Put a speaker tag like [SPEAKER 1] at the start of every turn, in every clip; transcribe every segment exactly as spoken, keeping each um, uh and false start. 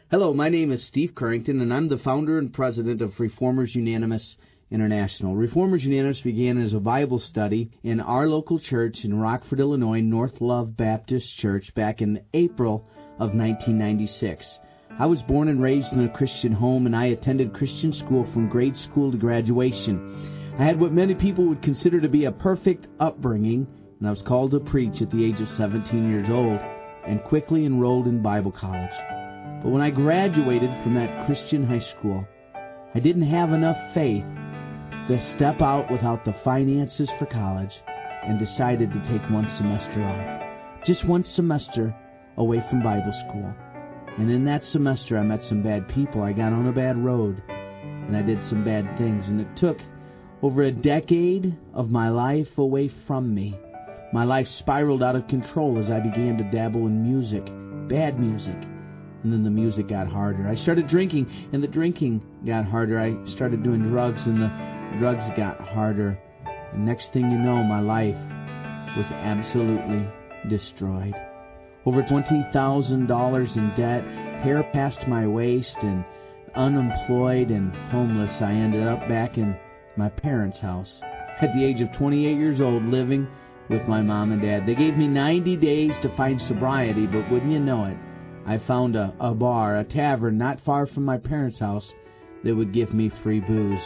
[SPEAKER 1] Hello, my name is Steve Currington, and I'm the founder and president of Reformers Unanimous International. Reformers Unanimous began as a Bible study in our local church in Rockford, Illinois, North Love Baptist Church, back in April of nineteen ninety-six. I was born and raised in a Christian home, and I attended Christian school from grade school to graduation. I had what many people would consider to be a perfect upbringing, and I was called to preach at the age of seventeen years old, and quickly enrolled in Bible college. But when I graduated from that Christian high school, I didn't have enough faith to step out without the finances for college, and decided to take one semester off. Just one semester away from Bible school. And in that semester I met some bad people. I got on a bad road, and I did some bad things. And it took over a decade of my life away from me. My life spiraled out of control as I began to dabble in music, bad music. And then the music got harder. I started drinking, and the drinking got harder. I started doing drugs, and the drugs got harder. And next thing you know, my life was absolutely destroyed. Over twenty thousand dollars in debt, hair past my waist, and unemployed and homeless. I ended up back in my parents' house at the age of twenty-eight years old, living with my mom and dad. They gave me ninety days to find sobriety, but wouldn't you know it, I found a, a bar, a tavern not far from my parents' house that would give me free booze.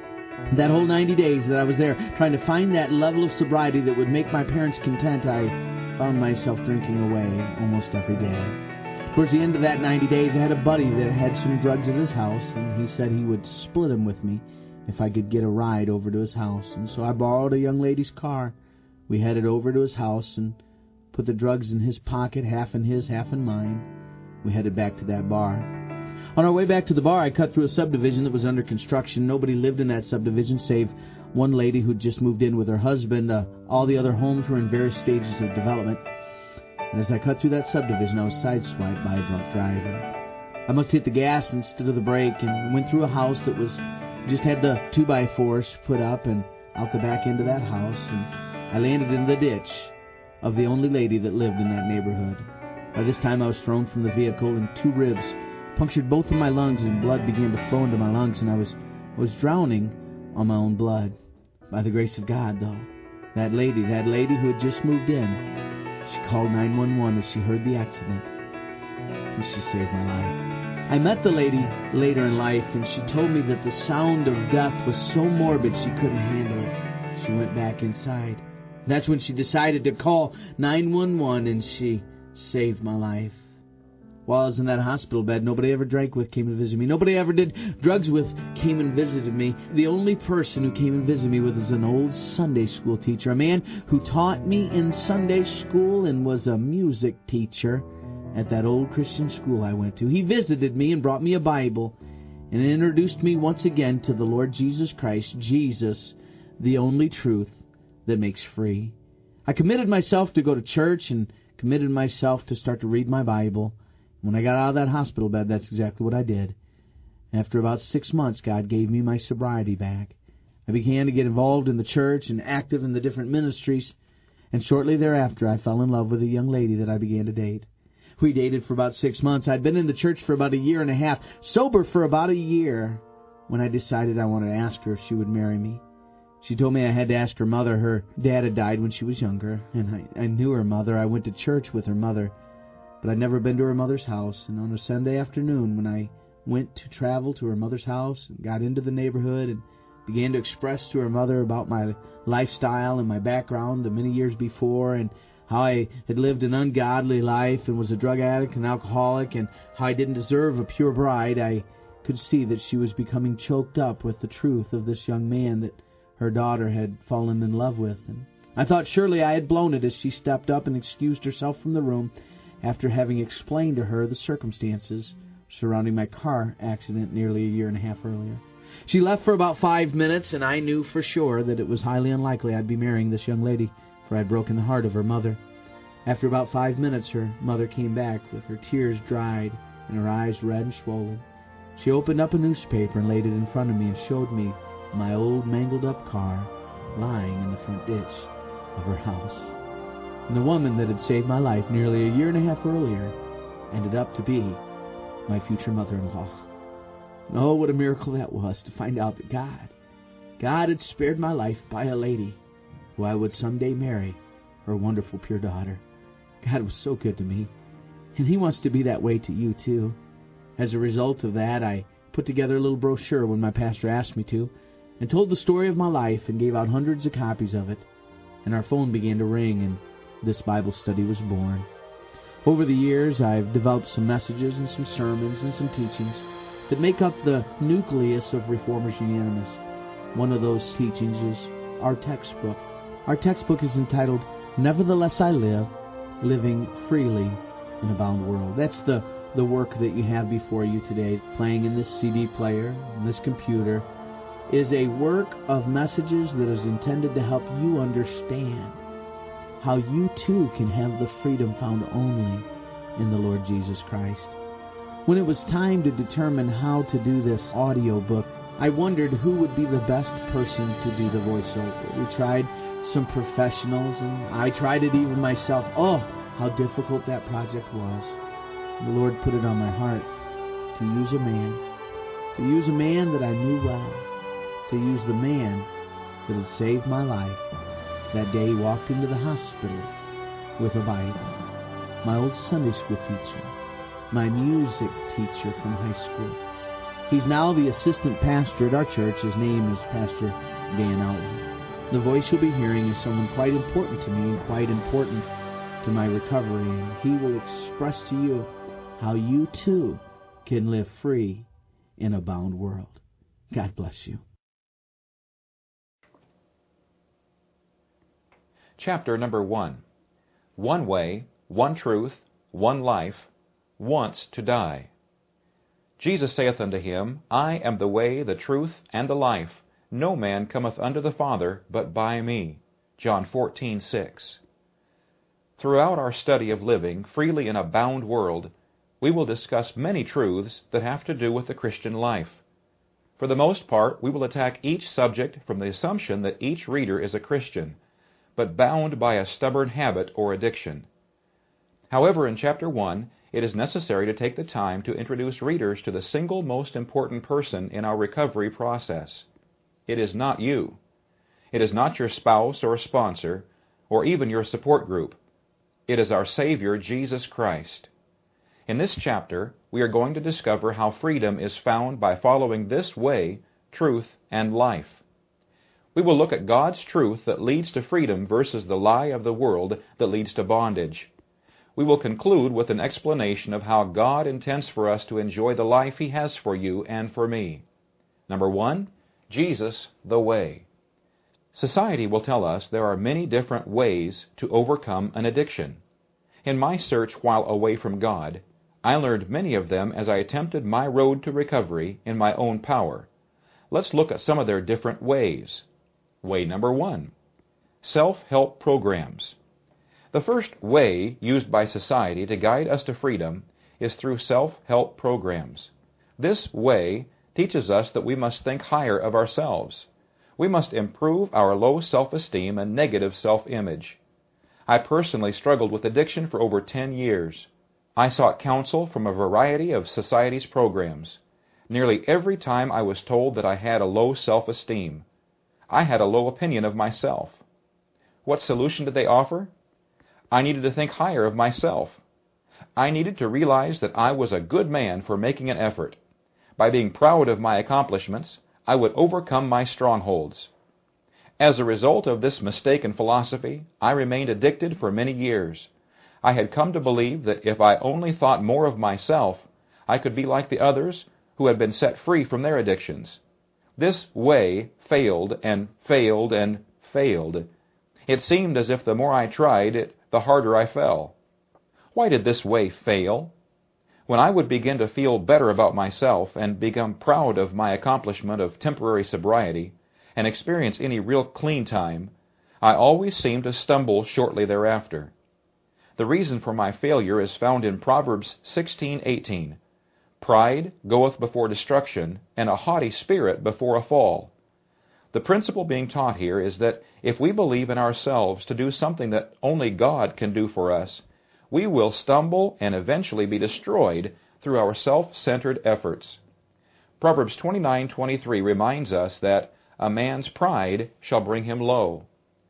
[SPEAKER 1] That whole ninety days that I was there trying to find that level of sobriety that would make my parents content, I found myself drinking away almost every day. Towards the end of that ninety days, I had a buddy that had some drugs at his house, and he said he would split them with me if I could get a ride over to his house. And so I borrowed a young lady's car. We headed over to his house and put the drugs in his pocket, half in his, half in mine. We headed back to that bar. On our way back to the bar, I cut through a subdivision that was under construction. Nobody lived in that subdivision save one lady who'd just moved in with her husband. Uh, all the other homes were in various stages of development. And as I cut through that subdivision, I was sideswiped by a drunk driver. I must hit the gas instead of the brake, and went through a house that was just had the two by fours put up, and out the back end of that house, and I landed in the ditch of the only lady that lived in that neighborhood. By this time I was thrown from the vehicle, and two ribs punctured both of my lungs, and blood began to flow into my lungs, and I was I was drowning on my own blood. By the grace of God, though, that lady, that lady who had just moved in, she called nine one one as she heard the accident, and she saved my life. I met the lady later in life, and she told me that the sound of death was so morbid she couldn't handle it. She went back inside. That's when she decided to call nine one one, and she saved my life. While I was in that hospital bed, nobody I ever drank with came and visited me. Nobody I ever did drugs with came and visited me. The only person who came and visited me with was an old Sunday school teacher, a man who taught me in Sunday school and was a music teacher at that old Christian school I went to. He visited me and brought me a Bible and introduced me once again to the Lord Jesus Christ, Jesus, the only truth that makes free. I committed myself to go to church and committed myself to start to read my Bible. When I got out of that hospital bed, that's exactly what I did. After about six months, God gave me my sobriety back. I began to get involved in the church and active in the different ministries, and shortly thereafter I fell in love with a young lady that I began to date. We dated for about six months. I'd been in the church for about a year and a half, sober for about a year, when I decided I wanted to ask her if she would marry me. She told me I had to ask her mother. Her dad had died when she was younger, and I, I knew her mother. I went to church with her mother, but I'd never been to her mother's house. And on a Sunday afternoon, when I went to travel to her mother's house and got into the neighborhood and began to express to her mother about my lifestyle and my background the many years before, and how I had lived an ungodly life and was a drug addict and alcoholic, and how I didn't deserve a pure bride, I could see that she was becoming choked up with the truth of this young man that her daughter had fallen in love with. And I thought surely I had blown it as she stepped up and excused herself from the room after having explained to her the circumstances surrounding my car accident nearly a year and a half earlier. She left for about five minutes, and I knew for sure that it was highly unlikely I'd be marrying this young lady, for I'd broken the heart of her mother. After about five minutes, her mother came back with her tears dried and her eyes red and swollen. She opened up a newspaper and laid it in front of me and showed me my old mangled-up car lying in the front ditch of her house. And the woman that had saved my life nearly a year and a half earlier ended up to be my future mother-in-law. Oh, what a miracle that was to find out that God, God had spared my life by a lady who I would someday marry, her wonderful, pure daughter. God was so good to me, and He wants to be that way to you, too. As a result of that, I put together a little brochure when my pastor asked me to, and told the story of my life and gave out hundreds of copies of it. And our phone began to ring, and this Bible study was born. Over the years, I've developed some messages and some sermons and some teachings that make up the nucleus of Reformers Unanimous. One of those teachings is our textbook. Our textbook is entitled, Nevertheless I Live, Living Freely in a Bound World. That's the, the work that you have before you today, playing in this C D player, in this computer, is a work of messages that is intended to help you understand how you too can have the freedom found only in the Lord Jesus Christ. When it was time to determine how to do this audio book, I wondered who would be the best person to do the voiceover. We tried some professionals, and I tried it even myself. Oh, how difficult that project was. The Lord put it on my heart to use a man, to use a man that I knew well, to use the man that had saved my life. That day he walked into the hospital with a Bible. My old Sunday school teacher, my music teacher from high school. He's now the assistant pastor at our church. His name is Pastor Dan Outland. The voice you'll be hearing is someone quite important to me and quite important to my recovery, and he will express to you how you too can live free in a bound world. God bless you.
[SPEAKER 2] Chapter number one. One way, one truth, one life, wants to die. Jesus saith unto him, I am the way, the truth, and the life. No man cometh unto the Father but by me. John fourteen six. Throughout our study of living freely in a bound world, we will discuss many truths that have to do with the Christian life. For the most part, we will attack each subject from the assumption that each reader is a Christian, but bound by a stubborn habit or addiction. However, in Chapter one, it is necessary to take the time to introduce readers to the single most important person in our recovery process. It is not you. It is not your spouse or sponsor, or even your support group. It is our Savior, Jesus Christ. In this chapter, we are going to discover how freedom is found by following this way, truth, and life. We will look at God's truth that leads to freedom versus the lie of the world that leads to bondage. We will conclude with an explanation of how God intends for us to enjoy the life He has for you and for me. Number one, Jesus, the way. Society will tell us there are many different ways to overcome an addiction. In my search while away from God, I learned many of them as I attempted my road to recovery in my own power. Let's look at some of their different ways. Way number one, self-help programs. The first way used by society to guide us to freedom is through self-help programs. This way teaches us that we must think higher of ourselves. We must improve our low self-esteem and negative self-image. I personally struggled with addiction for over ten years. I sought counsel from a variety of society's programs. Nearly every time I was told that I had a low self-esteem. I had a low opinion of myself. What solution did they offer? I needed to think higher of myself. I needed to realize that I was a good man for making an effort. By being proud of my accomplishments, I would overcome my strongholds. As a result of this mistaken philosophy, I remained addicted for many years. I had come to believe that if I only thought more of myself, I could be like the others who had been set free from their addictions. This way failed and failed and failed. It seemed as if the more I tried it, the harder I fell. Why did this way fail? When I would begin to feel better about myself and become proud of my accomplishment of temporary sobriety and experience any real clean time, I always seemed to stumble shortly thereafter. The reason for my failure is found in Proverbs sixteen eighteen. Pride goeth before destruction, and a haughty spirit before a fall. The principle being taught here is that if we believe in ourselves to do something that only God can do for us, we will stumble and eventually be destroyed through our self-centered efforts. Proverbs twenty-nine twenty-three reminds us that a man's pride shall bring him low.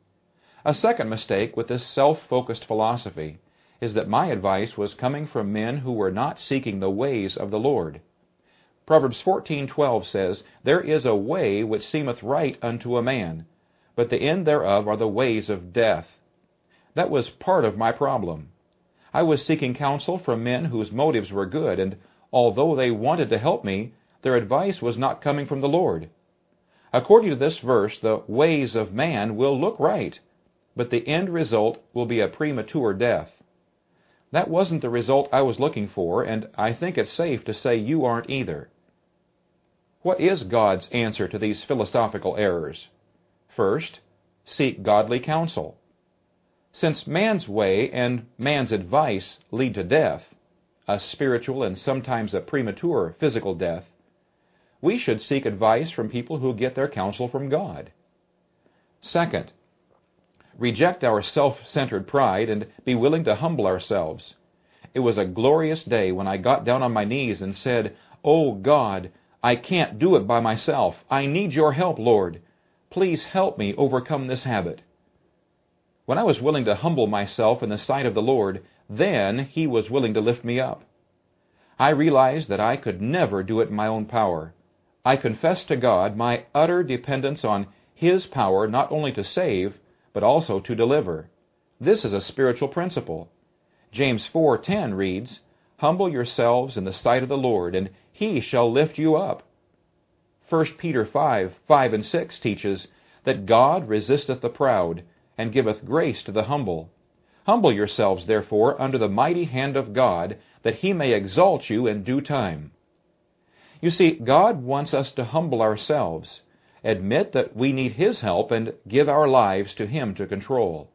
[SPEAKER 2] A second mistake with this self-focused philosophy is that my advice was coming from men who were not seeking the ways of the Lord. Proverbs fourteen twelve says, "There is a way which seemeth right unto a man, but the end thereof are the ways of death." That was part of my problem. I was seeking counsel from men whose motives were good, and although they wanted to help me, their advice was not coming from the Lord. According to this verse, the ways of man will look right, but the end result will be a premature death. That wasn't the result I was looking for, and I think it's safe to say you aren't either. What is God's answer to these philosophical errors? First, seek godly counsel. Since man's way and man's advice lead to death, a spiritual and sometimes a premature physical death, we should seek advice from people who get their counsel from God. Second, reject our self-centered pride and be willing to humble ourselves. It was a glorious day when I got down on my knees and said, "Oh God, I can't do it by myself. I need your help, Lord. Please help me overcome this habit." When I was willing to humble myself in the sight of the Lord, then He was willing to lift me up. I realized that I could never do it in my own power. I confessed to God my utter dependence on His power not only to save, but also to deliver. This is a spiritual principle. James four ten reads, "Humble yourselves in the sight of the Lord, and He shall lift you up." First Peter five five and six teaches that God resisteth the proud, and giveth grace to the humble. Humble yourselves, therefore, under the mighty hand of God, that He may exalt you in due time. You see, God wants us to humble ourselves, admit that we need His help, and give our lives to Him to control.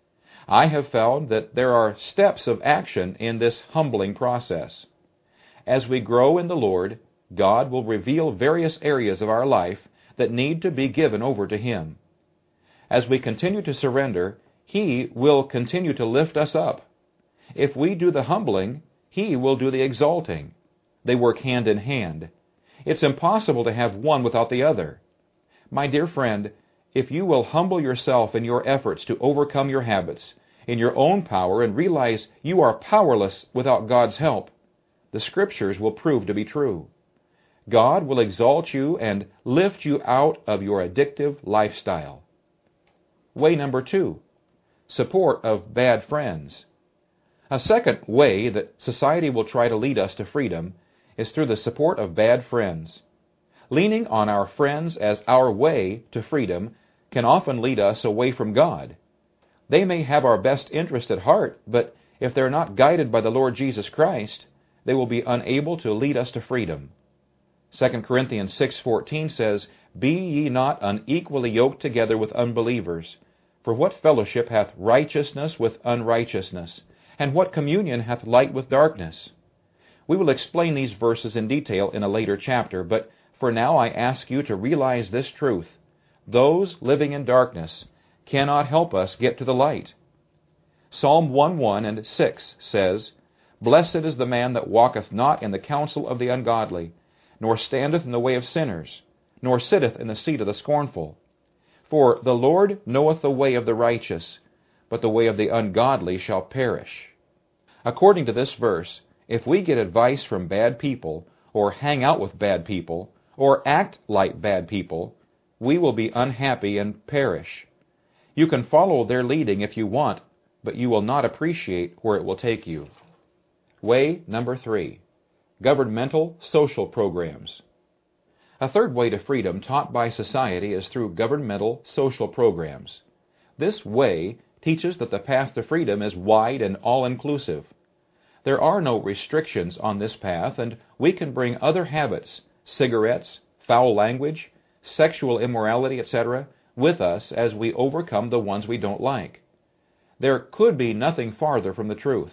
[SPEAKER 2] I have found that there are steps of action in this humbling process. As we grow in the Lord, God will reveal various areas of our life that need to be given over to Him. As we continue to surrender, He will continue to lift us up. If we do the humbling, He will do the exalting. They work hand in hand. It's impossible to have one without the other. My dear friend, if you will humble yourself in your efforts to overcome your habits, in your own power, and realize you are powerless without God's help, the Scriptures will prove to be true. God will exalt you and lift you out of your addictive lifestyle. Way number two, support of bad friends. A second way that society will try to lead us to freedom is through the support of bad friends. Leaning on our friends as our way to freedom can often lead us away from God. They may have our best interest at heart, but if they're not guided by the Lord Jesus Christ, they will be unable to lead us to freedom. Second Corinthians six fourteen says, "Be ye not unequally yoked together with unbelievers. For what fellowship hath righteousness with unrighteousness? And what communion hath light with darkness?" We will explain these verses in detail in a later chapter, but for now I ask you to realize this truth. Those living in darkness cannot help us get to the light. Psalm one one and six says, "Blessed is the man that walketh not in the counsel of the ungodly, nor standeth in the way of sinners, nor sitteth in the seat of the scornful. For the Lord knoweth the way of the righteous, but the way of the ungodly shall perish." According to this verse, if we get advice from bad people, or hang out with bad people, or act like bad people, we will be unhappy and perish. You can follow their leading if you want, but you will not appreciate where it will take you. Way number three, governmental social programs. A third way to freedom taught by society is through governmental social programs. This way teaches that the path to freedom is wide and all-inclusive. There are no restrictions on this path, and we can bring other habits, cigarettes, foul language, sexual immorality, et cetera, with us as we overcome the ones we don't like. There could be nothing farther from the truth.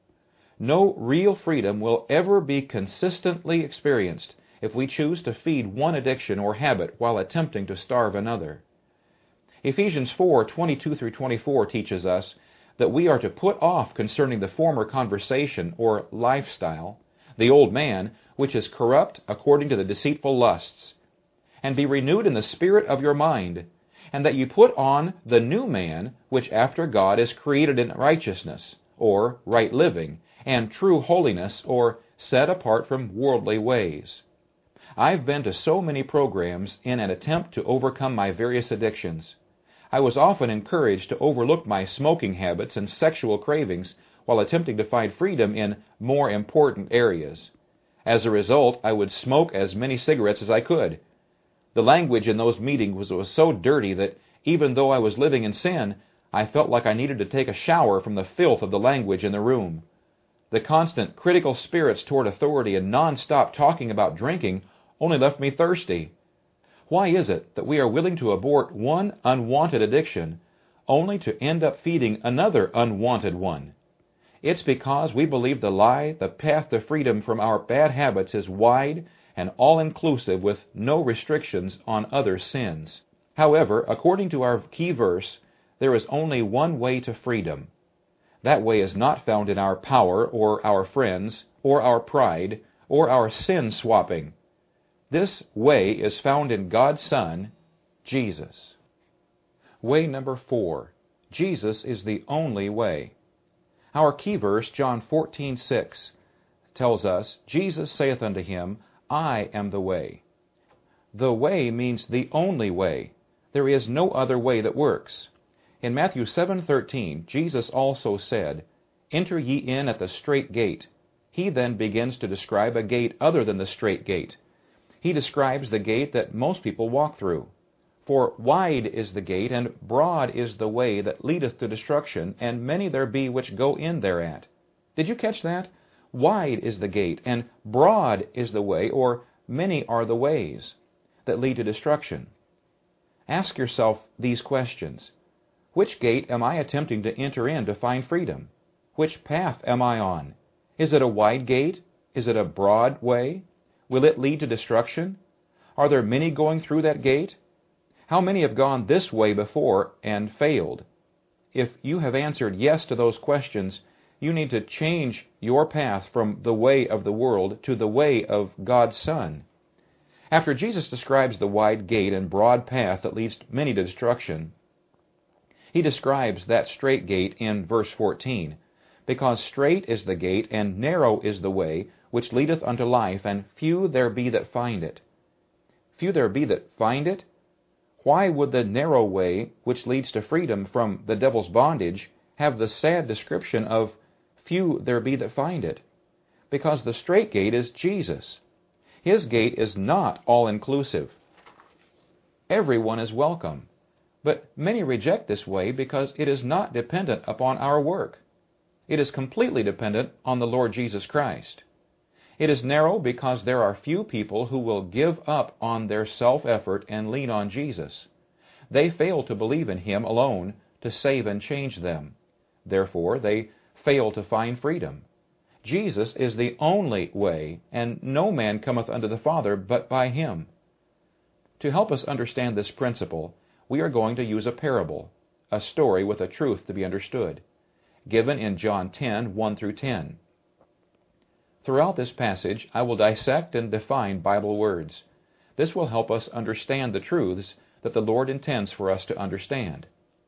[SPEAKER 2] No real freedom will ever be consistently experienced if we choose to feed one addiction or habit while attempting to starve another. Ephesians four twenty-two through twenty-four teaches us that we are to put off concerning the former conversation or lifestyle the old man, which is corrupt according to the deceitful lusts, and be renewed in the spirit of your mind, and that ye put on the new man, which after God is created in righteousness, or right living, and true holiness, or set apart from worldly ways. I've been to so many programs in an attempt to overcome my various addictions. I was often encouraged to overlook my smoking habits and sexual cravings while attempting to find freedom in more important areas. As a result, I would smoke as many cigarettes as I could. The language in those meetings was, was so dirty that even though I was living in sin, I felt like I needed to take a shower from the filth of the language in the room. The constant critical spirits toward authority and non-stop talking about drinking only left me thirsty. Why is it that we are willing to abort one unwanted addiction only to end up feeding another unwanted one? It's because we believe the lie, the path to freedom from our bad habits is wide and all-inclusive with no restrictions on other sins. However, according to our key verse, there is only one way to freedom. That way is not found in our power or our friends or our pride or our sin swapping. This way is found in God's Son, Jesus. Way number four. Jesus is the only way. Our key verse, John fourteen six, tells us, Jesus saith unto him, I am the way. The way means the only way. There is no other way that works. In Matthew seven thirteen, Jesus also said, Enter ye in at the strait gate. He then begins to describe a gate other than the strait gate. He describes the gate that most people walk through. For wide is the gate, and broad is the way that leadeth to destruction, and many there be which go in thereat. Did you catch that? Wide is the gate, and broad is the way, or many are the ways, that lead to destruction. Ask yourself these questions. Which gate am I attempting to enter in to find freedom? Which path am I on? Is it a wide gate? Is it a broad way? Will it lead to destruction? Are there many going through that gate? How many have gone this way before and failed? If you have answered yes to those questions, you need to change your path from the way of the world to the way of God's Son. After Jesus describes the wide gate and broad path that leads many to destruction, he describes that strait gate in verse fourteen, because strait is the gate and narrow is the way which leadeth unto life, and few there be that find it. Few there be that find it? Why would the narrow way, which leads to freedom from the devil's bondage, have the sad description of few there be that find it? Because the strait gate is Jesus. His gate is not all-inclusive. Everyone is welcome. But many reject this way because it is not dependent upon our work. It is completely dependent on the Lord Jesus Christ. It is narrow because there are few people who will give up on their self-effort and lean on Jesus. They fail to believe in Him alone to save and change them. Therefore, they fail to find freedom. Jesus is the only way, and no man cometh unto the Father but by Him. To help us understand this principle, we are going to use a parable, a story with a truth to be understood, given in John ten, one through ten. Throughout this passage, I will dissect and define Bible words. This will help us understand the truths that the Lord intends for us to understand.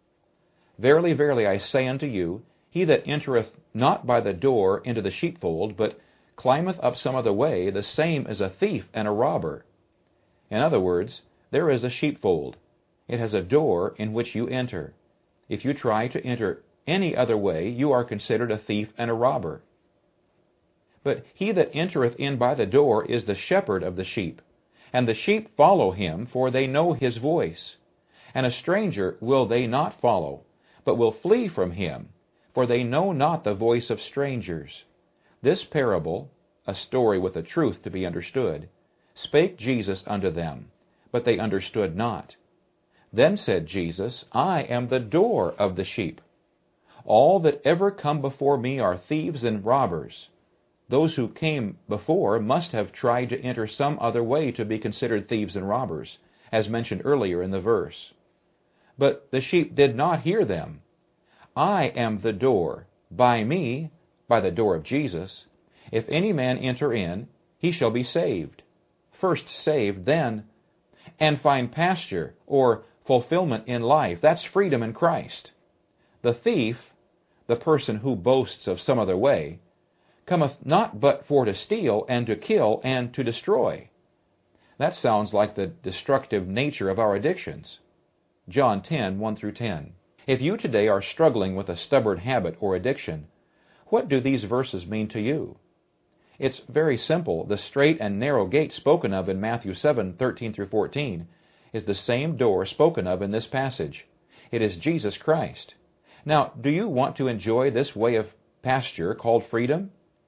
[SPEAKER 2] Verily, verily, I say unto you, he that entereth not by the door into the sheepfold, but climbeth up some other way, the same is a thief and a robber. In other words, there is a sheepfold. It has a door in which you enter. If you try to enter any other way, you are considered a thief and a robber. But he that entereth in by the door is the shepherd of the sheep. And the sheep follow him, for they know his voice. And a stranger will they not follow, but will flee from him, for they know not the voice of strangers. This parable, a story with a truth to be understood, spake Jesus unto them, but they understood not. Then said Jesus, I am the door of the sheep. All that ever come before me are thieves and robbers. Those who came before must have tried to enter some other way to be considered thieves and robbers, as mentioned earlier in the verse. But the sheep did not hear them. I am the door. By me, by the door of Jesus, If any man enter in, he shall be saved. First saved, then, and find pasture, or fulfillment in life. That's freedom in Christ. The thief, the person who boasts of some other way, cometh not but for to steal, and to kill, and to destroy. That sounds like the destructive nature of our addictions. John ten, one through ten. If you today are struggling with a stubborn habit or addiction, what do these verses mean to you? It's very simple. The straight and narrow gate spoken of in Matthew seven, thirteen through fourteen is the same door spoken of in this passage. It is Jesus Christ. Now, do you want to enjoy this way of pasture called freedom?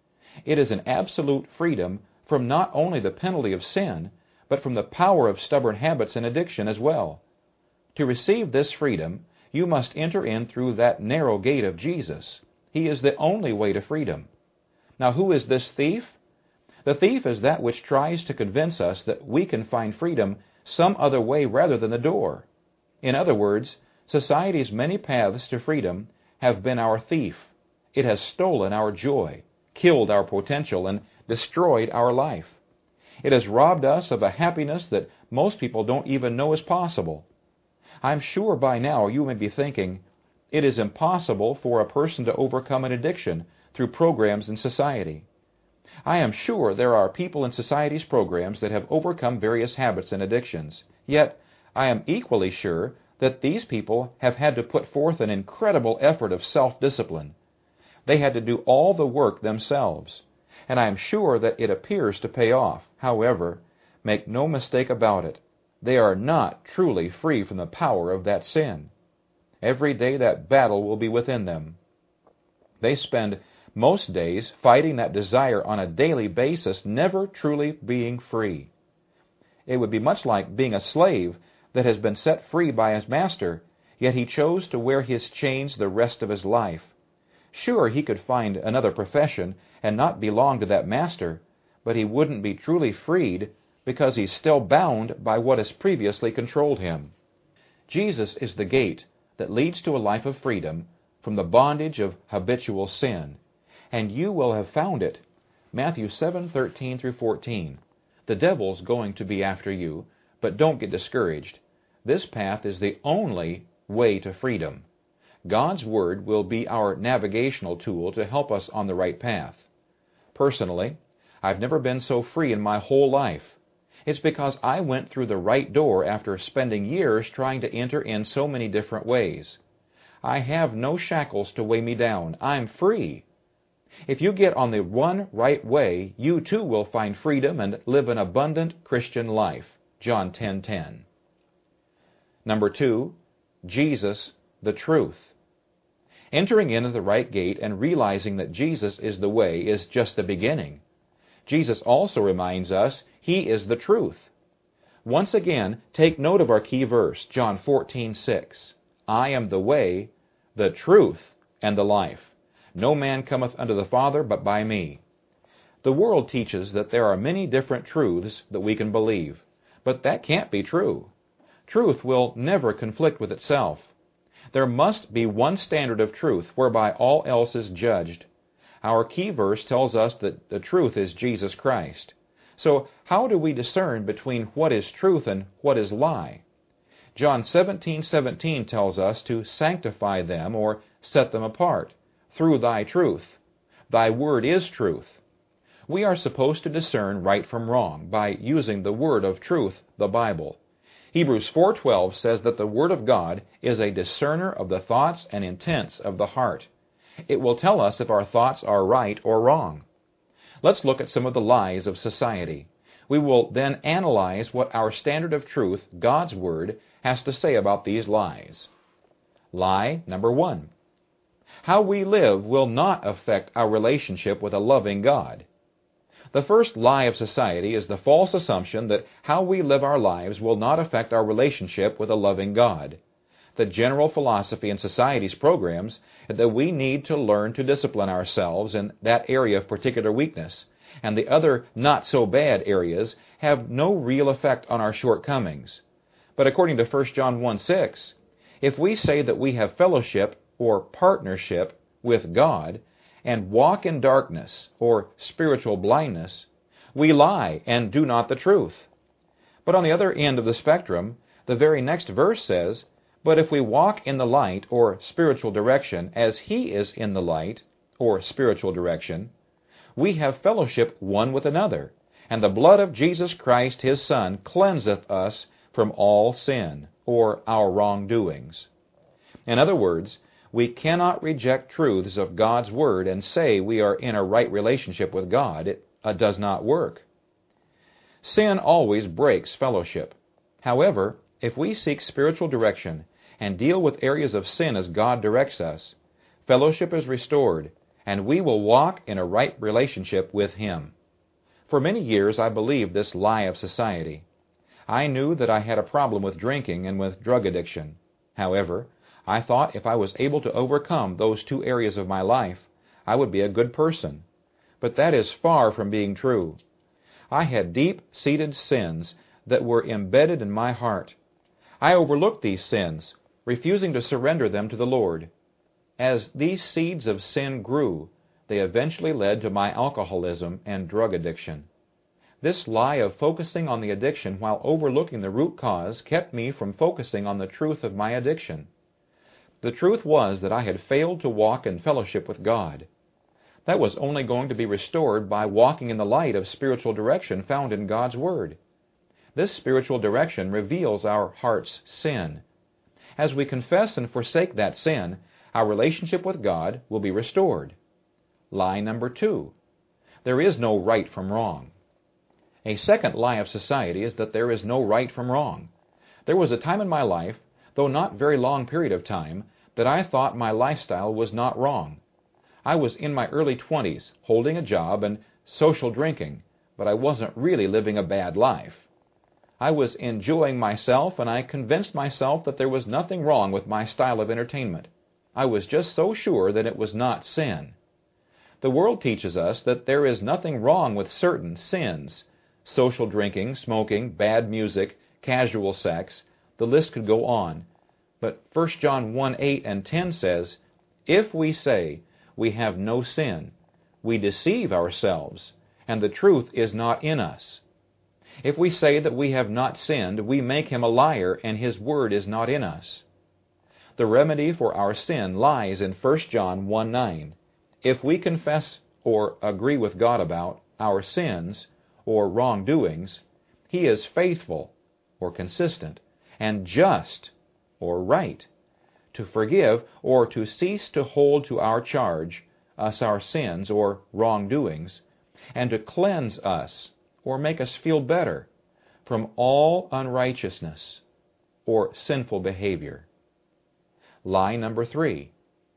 [SPEAKER 2] It is an absolute freedom from not only the penalty of sin, but from the power of stubborn habits and addiction as well. To receive this freedom, you must enter in through that narrow gate of Jesus. He is the only way to freedom. Now, who is this thief? The thief is that which tries to convince us that we can find freedom some other way rather than the door. In other words, society's many paths to freedom have been our thief. It has stolen our joy, killed our potential, and destroyed our life. It has robbed us of a happiness that most people don't even know is possible. I'm sure by now you may be thinking, it is impossible for a person to overcome an addiction through programs in society. I am sure there are people in society's programs that have overcome various habits and addictions. Yet, I am equally sure that these people have had to put forth an incredible effort of self-discipline. They had to do all the work themselves, and I am sure that it appears to pay off. However, make no mistake about it, they are not truly free from the power of that sin. Every day that battle will be within them. They spend most days fighting that desire on a daily basis, never truly being free. It would be much like being a slave that has been set free by his master, yet he chose to wear his chains the rest of his life. Sure, he could find another profession and not belong to that master, but he wouldn't be truly freed because he's still bound by what has previously controlled him. Jesus is the gate that leads to a life of freedom from the bondage of habitual sin, and you will have found it. Matthew seven, thirteen through fourteen. The devil's going to be after you, but don't get discouraged. This path is the only way to freedom. God's Word will be our navigational tool to help us on the right path. Personally, I've never been so free in my whole life. It's because I went through the right door after spending years trying to enter in so many different ways. I have no shackles to weigh me down. I'm free. If you get on the one right way, you too will find freedom and live an abundant Christian life. John ten ten. Number two, Jesus, the truth. Entering in at the right gate and realizing that Jesus is the way is just the beginning. Jesus also reminds us He is the truth. Once again, take note of our key verse, John fourteen six. I am the way, the truth, and the life. No man cometh unto the Father but by me. The world teaches that there are many different truths that we can believe, but that can't be true. Truth will never conflict with itself. There must be one standard of truth whereby all else is judged. Our key verse tells us that the truth is Jesus Christ. So how do we discern between what is truth and what is lie? John seventeen seventeen tells us to sanctify them or set them apart through thy truth. Thy word is truth. We are supposed to discern right from wrong by using the word of truth, the Bible. Hebrews four twelve says that the Word of God is a discerner of the thoughts and intents of the heart. It will tell us if our thoughts are right or wrong. Let's look at some of the lies of society. We will then analyze what our standard of truth, God's Word, has to say about these lies. Lie number one. How we live will not affect our relationship with a loving God. The first lie of society is the false assumption that how we live our lives will not affect our relationship with a loving God. The general philosophy in society's programs is that we need to learn to discipline ourselves in that area of particular weakness, and the other not-so-bad areas have no real effect on our shortcomings. But according to First John one six, if we say that we have fellowship or partnership with God, and walk in darkness, or spiritual blindness, we lie and do not the truth. But on the other end of the spectrum, the very next verse says, "But if we walk in the light," or spiritual direction, "as He is in the light," or spiritual direction, "we have fellowship one with another, and the blood of Jesus Christ His Son cleanseth us from all sin," or our wrongdoings. In other words, we cannot reject truths of God's Word and say we are in a right relationship with God. It uh, does not work. Sin always breaks fellowship. However, if we seek spiritual direction and deal with areas of sin as God directs us, fellowship is restored, and we will walk in a right relationship with Him. For many years I believed this lie of society. I knew that I had a problem with drinking and with drug addiction. However, I thought if I was able to overcome those two areas of my life, I would be a good person. But that is far from being true. I had deep-seated sins that were embedded in my heart. I overlooked these sins, refusing to surrender them to the Lord. As these seeds of sin grew, they eventually led to my alcoholism and drug addiction. This lie of focusing on the addiction while overlooking the root cause kept me from focusing on the truth of my addiction. The truth was that I had failed to walk in fellowship with God. That was only going to be restored by walking in the light of spiritual direction found in God's Word. This spiritual direction reveals our heart's sin. As we confess and forsake that sin, our relationship with God will be restored. Lie number two. There is no right from wrong. A second lie of society is that there is no right from wrong. There was a time in my life, though not very long period of time, that I thought my lifestyle was not wrong. I was in my early twenties, holding a job and social drinking, but I wasn't really living a bad life. I was enjoying myself, and I convinced myself that there was nothing wrong with my style of entertainment. I was just so sure that it was not sin. The world teaches us that there is nothing wrong with certain sins: social drinking, smoking, bad music, casual sex. The list could go on. But First John one eight and ten says, "If we say we have no sin, we deceive ourselves, and the truth is not in us. If we say that we have not sinned, we make Him a liar, and His word is not in us." The remedy for our sin lies in First John one nine. If we confess or agree with God about our sins or wrongdoings, He is faithful or consistent and just or right to forgive or to cease to hold to our charge us our sins or wrongdoings, and to cleanse us or make us feel better from all unrighteousness or sinful behavior. Lie number three.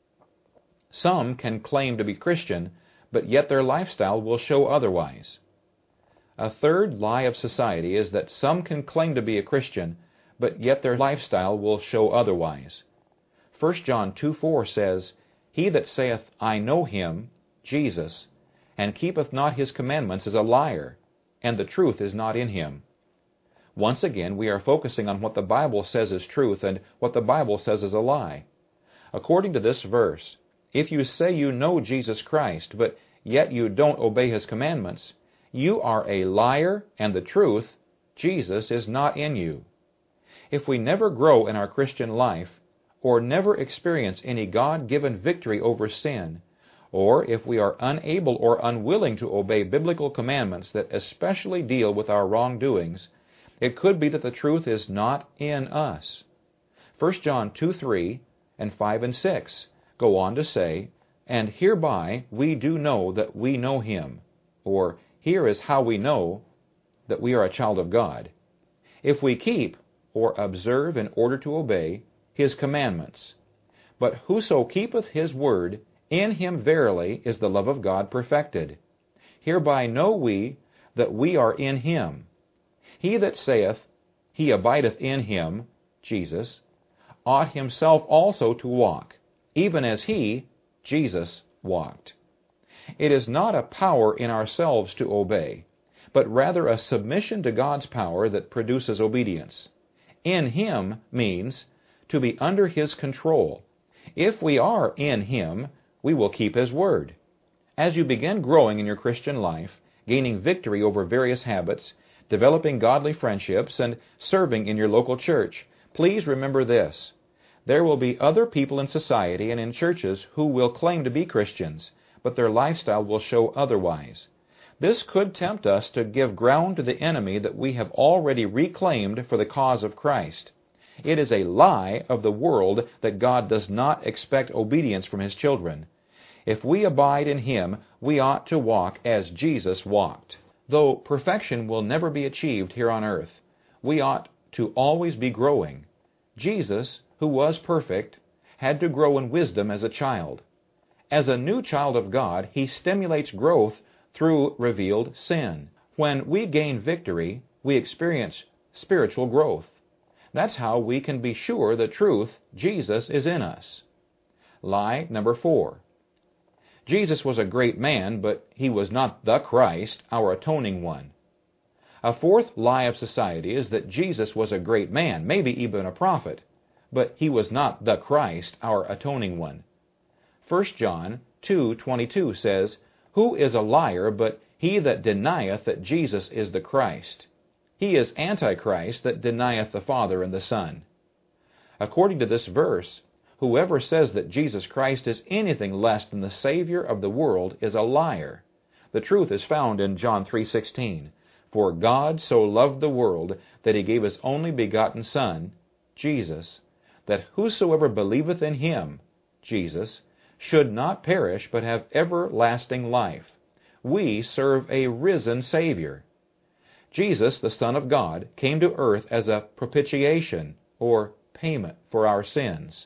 [SPEAKER 2] Some can claim to be Christian, but yet their lifestyle will show otherwise. A third lie of society is that some can claim to be a Christian, but yet their lifestyle will show otherwise. First John two four says, "He that saith, I know Him," Jesus, "and keepeth not His commandments is a liar, and the truth is not in him." Once again, we are focusing on what the Bible says is truth and what the Bible says is a lie. According to this verse, if you say you know Jesus Christ, but yet you don't obey His commandments, you are a liar, and the truth, Jesus, is not in you. If we never grow in our Christian life, or never experience any God-given victory over sin, or if we are unable or unwilling to obey biblical commandments that especially deal with our wrongdoings, it could be that the truth is not in us. First John two three and five and six go on to say, "And hereby we do know that we know Him," or "Here is how we know that we are a child of God, if we keep," or observe in order to obey, "His commandments. But whoso keepeth His word, in him verily is the love of God perfected. Hereby know we that we are in Him. He that saith, He abideth in Him," Jesus, "ought himself also to walk, even as He," Jesus, "walked." It is not a power in ourselves to obey, but rather a submission to God's power that produces obedience. In Him means to be under His control. If we are in Him, we will keep His word. As you begin growing in your Christian life, gaining victory over various habits, developing godly friendships, and serving in your local church, please remember this. There will be other people in society and in churches who will claim to be Christians, but their lifestyle will show otherwise. This could tempt us to give ground to the enemy that we have already reclaimed for the cause of Christ. It is a lie of the world that God does not expect obedience from His children. If we abide in Him, we ought to walk as Jesus walked. Though perfection will never be achieved here on earth, we ought to always be growing. Jesus, who was perfect, had to grow in wisdom as a child. As a new child of God, He stimulates growth through revealed sin. When we gain victory, we experience spiritual growth. That's how we can be sure the truth, Jesus is in us. Lie number four. Jesus was a great man, but He was not the Christ, our atoning one. A fourth lie of society is that Jesus was a great man, maybe even a prophet, but He was not the Christ, our atoning one. First John two twenty-two says, "Who is a liar but he that denieth that Jesus is the Christ? He is Antichrist that denieth the Father and the Son." According to this verse, whoever says that Jesus Christ is anything less than the Savior of the world is a liar. The truth is found in John three sixteen. "For God so loved the world that He gave His only begotten Son, Jesus, that whosoever believeth in Him," Jesus, "should not perish but have everlasting life." We serve a risen Savior. Jesus, the Son of God, came to earth as a propitiation, or payment, for our sins.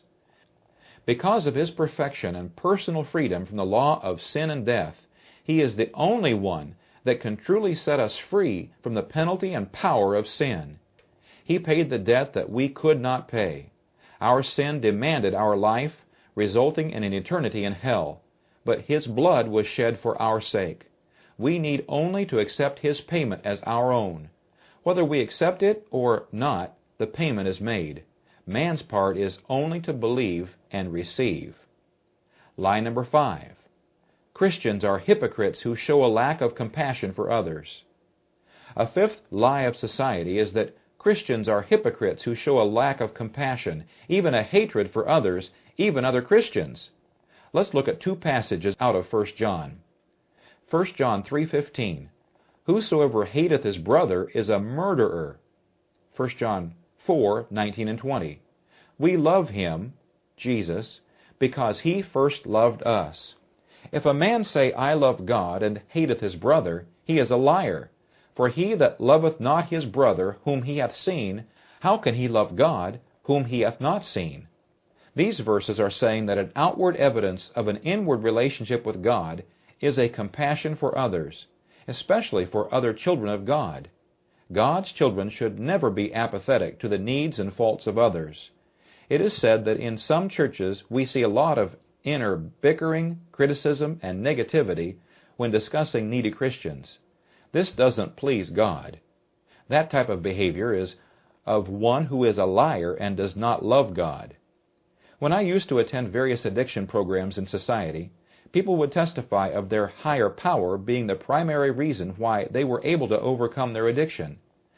[SPEAKER 2] Because of His perfection and personal freedom from the law of sin and death, He is the only one that can truly set us free from the penalty and power of sin. He paid the debt that we could not pay. Our sin demanded our life, resulting in an eternity in hell, but His blood was shed for our sake. We need only to accept His payment as our own. Whether we accept it or not, the payment is made. Man's part is only to believe and receive. Lie number five. Christians are hypocrites who show a lack of compassion for others. A fifth lie of society is that Christians are hypocrites who show a lack of compassion, even a hatred for others, even other Christians. Let's look at two passages out of First John. First John three fifteen. "Whosoever hateth his brother is a murderer." First John four nineteen and twenty. "We love Him," Jesus, "because He first loved us." If a man say, "I love God," and hateth his brother, he is a liar. For he that loveth not his brother whom he hath seen, how can he love God whom he hath not seen? These verses are saying that an outward evidence of an inward relationship with God is a compassion for others, especially for other children of God. God's children should never be apathetic to the needs and faults of others. It is said that in some churches we see a lot of inner bickering, criticism, and negativity when discussing needy Christians. This doesn't please God. That type of behavior is of one who is a liar and does not love God. When I used to attend various addiction programs in society, people would testify of their higher power being the primary reason why they were able to overcome their addiction.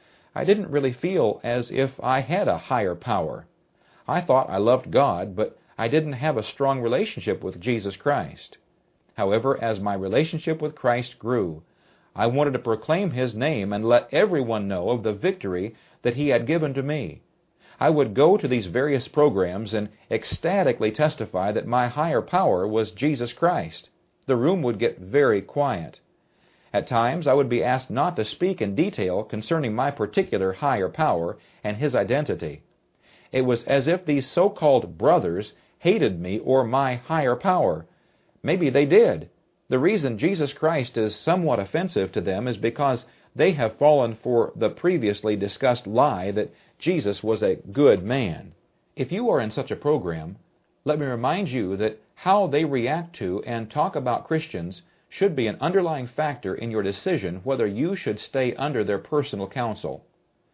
[SPEAKER 2] I didn't really feel as if I had a higher power. I thought I loved God, but I didn't have a strong relationship with Jesus Christ. However, as my relationship with Christ grew, I wanted to proclaim His name and let everyone know of the victory that He had given to me. I would go to these various programs and ecstatically testify that my higher power was Jesus Christ. The room would get very quiet. At times, I would be asked not to speak in detail concerning my particular higher power and His identity. It was as if these so-called brothers hated me or my higher power. Maybe they did. The reason Jesus Christ is somewhat offensive to them is because they have fallen for the previously discussed lie that Jesus was a good man. If you are in such a program, let me remind you that how they react to and talk about Christians should be an underlying factor in your decision whether you should stay under their personal counsel.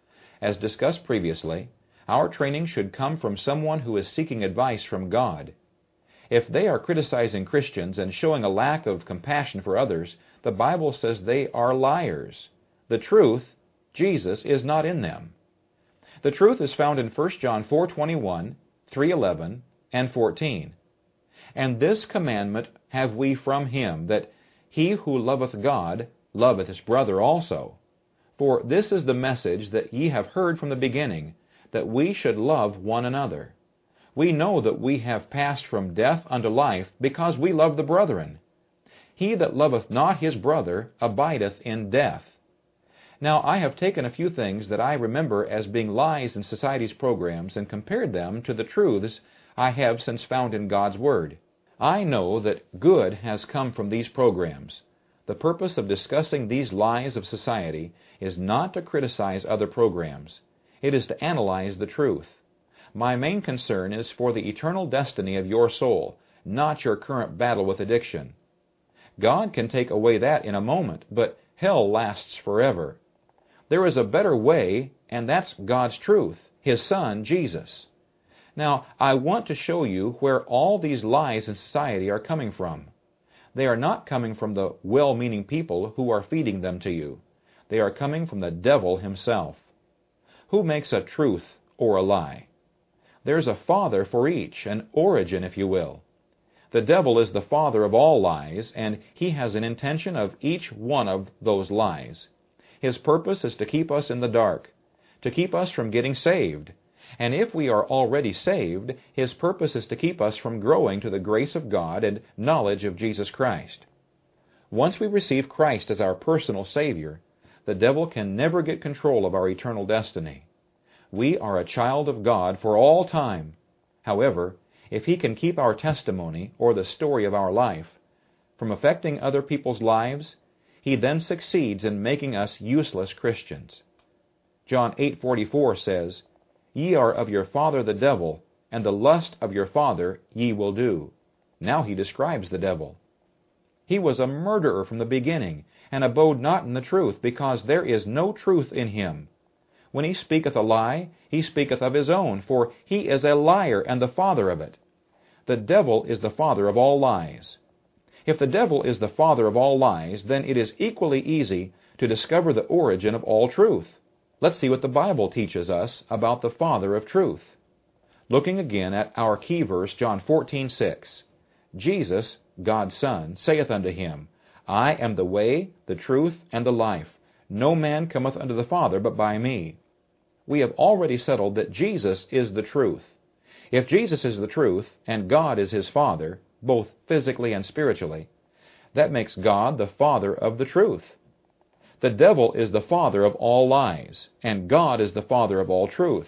[SPEAKER 2] As discussed previously, our training should come from someone who is seeking advice from God. If they are criticizing Christians and showing a lack of compassion for others, the Bible says they are liars. The truth, Jesus, is not in them. The truth is found in First John four twenty-one, three eleven, and fourteen. And this commandment have we from him, that he who loveth God loveth his brother also. For this is the message that ye have heard from the beginning, that we should love one another. We know that we have passed from death unto life, because we love the brethren. He that loveth not his brother abideth in death. Now I have taken a few things that I remember as being lies in society's programs and compared them to the truths I have since found in God's Word. I know that good has come from these programs. The purpose of discussing these lies of society is not to criticize other programs. It is to analyze the truth. My main concern is for the eternal destiny of your soul, not your current battle with addiction. God can take away that in a moment, but hell lasts forever. There is a better way, and that's God's truth, His Son, Jesus. Now, I want to show you where all these lies in society are coming from. They are not coming from the well-meaning people who are feeding them to you. They are coming from the devil himself. Who makes a truth or a lie? There's a father for each, an origin, if you will. The devil is the father of all lies, and he has an intention of each one of those lies. His purpose is to keep us in the dark, to keep us from getting saved. And if we are already saved, his purpose is to keep us from growing to the grace of God and knowledge of Jesus Christ. Once we receive Christ as our personal Savior, the devil can never get control of our eternal destiny. We are a child of God for all time. However, if he can keep our testimony, or the story of our life, from affecting other people's lives, he then succeeds in making us useless Christians. John eight forty-four says, Ye are of your father the devil, and the lust of your father ye will do. Now he describes the devil. He was a murderer from the beginning, and abode not in the truth, because there is no truth in him. When he speaketh a lie, he speaketh of his own, for he is a liar and the father of it. The devil is the father of all lies. If the devil is the father of all lies, then it is equally easy to discover the origin of all truth. Let's see what the Bible teaches us about the Father of truth. Looking again at our key verse, John fourteen six. Jesus, God's Son, saith unto him, I am the way, the truth, and the life. No man cometh unto the Father but by me. We have already settled that Jesus is the truth. If Jesus is the truth, and God is his Father, both physically and spiritually, that makes God the Father of the truth. The devil is the father of all lies, and God is the father of all truth.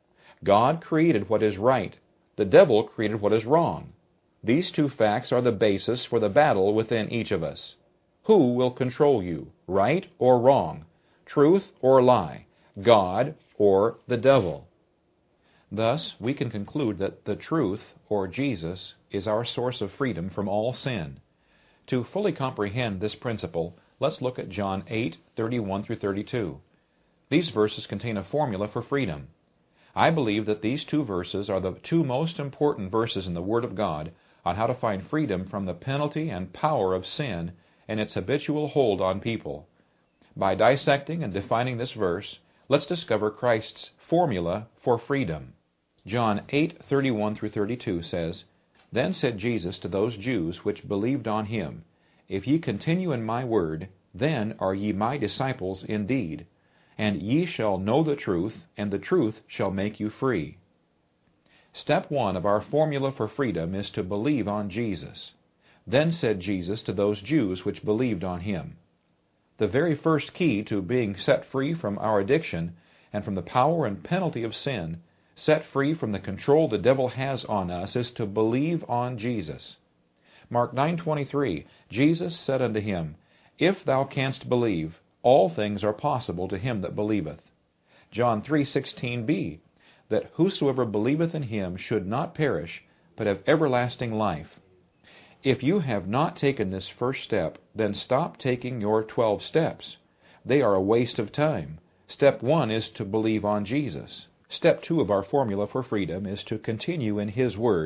[SPEAKER 2] God created what is right. The devil created what is wrong. These two facts are the basis for the battle within each of us. Who will control you, right or wrong, truth or lie, God or the devil? Thus, we can conclude that the truth, or Jesus, is our source of freedom from all sin. To fully comprehend this principle, let's look at John eight thirty-one through thirty-two. These verses contain a formula for freedom. I believe that these two verses are the two most important verses in the Word of God on how to find freedom from the penalty and power of sin and its habitual hold on people. By dissecting and defining this verse, let's discover Christ's formula for freedom. John eight thirty-one through thirty-two says, Then said Jesus to those Jews which believed on him, If ye continue in my word, then are ye my disciples indeed, and ye shall know the truth, and the truth shall make you free. Step one of our formula for freedom is to believe on Jesus. Then said Jesus to those Jews which believed on him. The very first key to being set free from our addiction and from the power and penalty of sin, set free from the control the devil has on us, is to believe on Jesus. Mark nine twenty-three, Jesus said unto him, If thou canst believe, all things are possible to him that believeth. John three sixteen b, that whosoever believeth in him should not perish, but have everlasting life. If you have not taken this first step, then stop taking your twelve steps. They are a waste of time. Step one is to believe on Jesus. Step two of our formula for freedom is to continue in his word.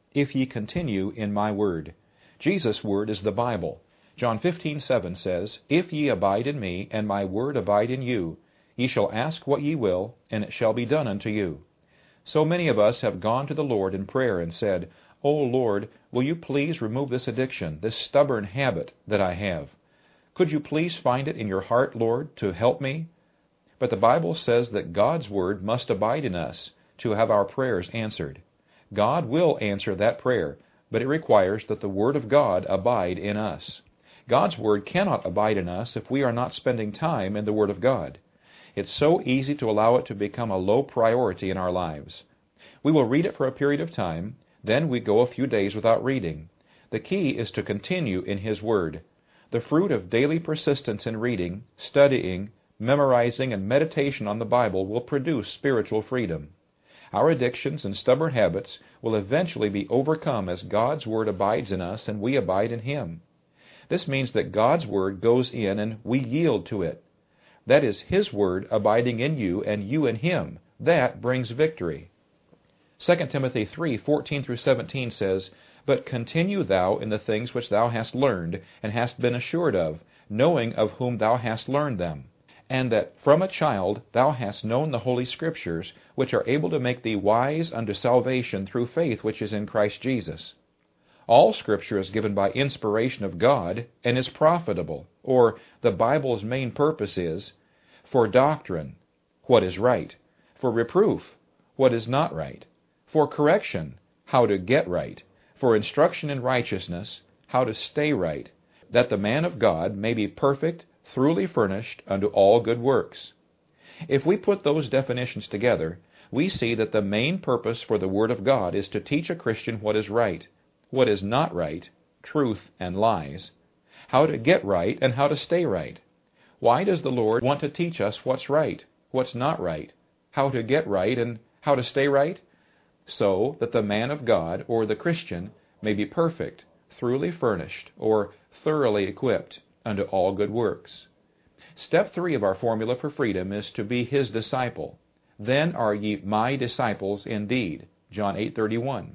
[SPEAKER 2] if ye continue in my word. Jesus' word is the Bible. John fifteen seven says, If ye abide in me, and my word abide in you, ye shall ask what ye will, and it shall be done unto you. So many of us have gone to the Lord in prayer and said, O Lord, will you please remove this addiction, this stubborn habit that I have? Could you please find it in your heart, Lord, to help me? But the Bible says that God's word must abide in us to have our prayers answered. God will answer that prayer, but it requires that the word of God abide in us. God's word cannot abide in us if we are not spending time in the word of God. It's so easy to allow it to become a low priority in our lives. We will read it for a period of time, then we go a few days without reading. The key is to continue in His word. The fruit of daily persistence in reading, studying, memorizing, and meditation on the Bible will produce spiritual freedom. Our addictions and stubborn habits will eventually be overcome as God's word abides in us and we abide in Him. This means that God's word goes in and we yield to it. That is His word abiding in you and you in Him. That brings victory. Second Timothy three fourteen through seventeen says, But continue thou in the things which thou hast learned, and hast been assured of, knowing of whom thou hast learned them, and that from a child thou hast known the Holy Scriptures, which are able to make thee wise unto salvation through faith which is in Christ Jesus. All Scripture is given by inspiration of God, and is profitable, or the Bible's main purpose is, for doctrine, what is right, for reproof, what is not right, for correction, how to get right, for instruction in righteousness, how to stay right, that the man of God may be perfect, thoroughly furnished unto all good works. If we put those definitions together, we see that the main purpose for the Word of God is to teach a Christian what is right, what is not right, truth and lies, how to get right and how to stay right. Why does the Lord want to teach us what's right, what's not right, how to get right and how to stay right? So that the man of God, or the Christian, may be perfect, thoroughly furnished, or thoroughly equipped unto all good works. Step three of our formula for freedom is to be His disciple. Then are ye my disciples indeed. John eight thirty-one.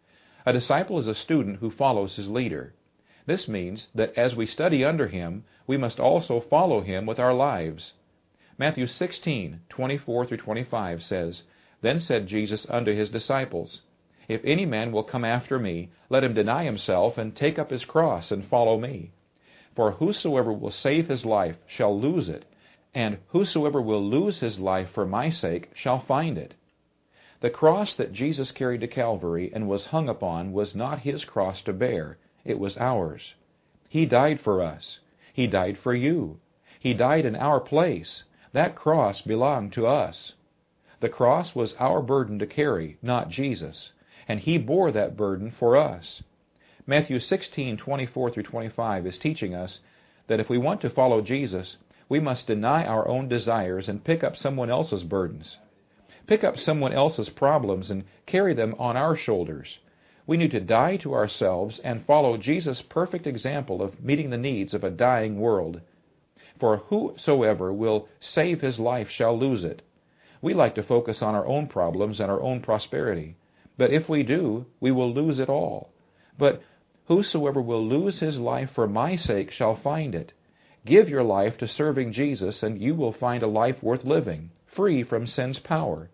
[SPEAKER 2] A disciple is a student who follows his leader. This means that as we study under him, we must also follow him with our lives. Matthew sixteen twenty-four through twenty-five says, Then said Jesus unto his disciples, If any man will come after me, let him deny himself, and take up his cross, and follow me. For whosoever will save his life shall lose it, and whosoever will lose his life for my sake shall find it. The cross that Jesus carried to Calvary and was hung upon was not His cross to bear, it was ours. He died for us. He died for you. He died in our place. That cross belonged to us. The cross was our burden to carry, not Jesus, and He bore that burden for us. Matthew sixteen twenty-four through twenty-five is teaching us that if we want to follow Jesus, we must deny our own desires and pick up someone else's burdens. Pick up someone else's problems and carry them on our shoulders. We need to die to ourselves and follow Jesus' perfect example of meeting the needs of a dying world. For whosoever will save his life shall lose it. We like to focus on our own problems and our own prosperity. But if we do, we will lose it all. But whosoever will lose his life for my sake shall find it. Give your life to serving Jesus, and you will find a life worth living, free from sin's power.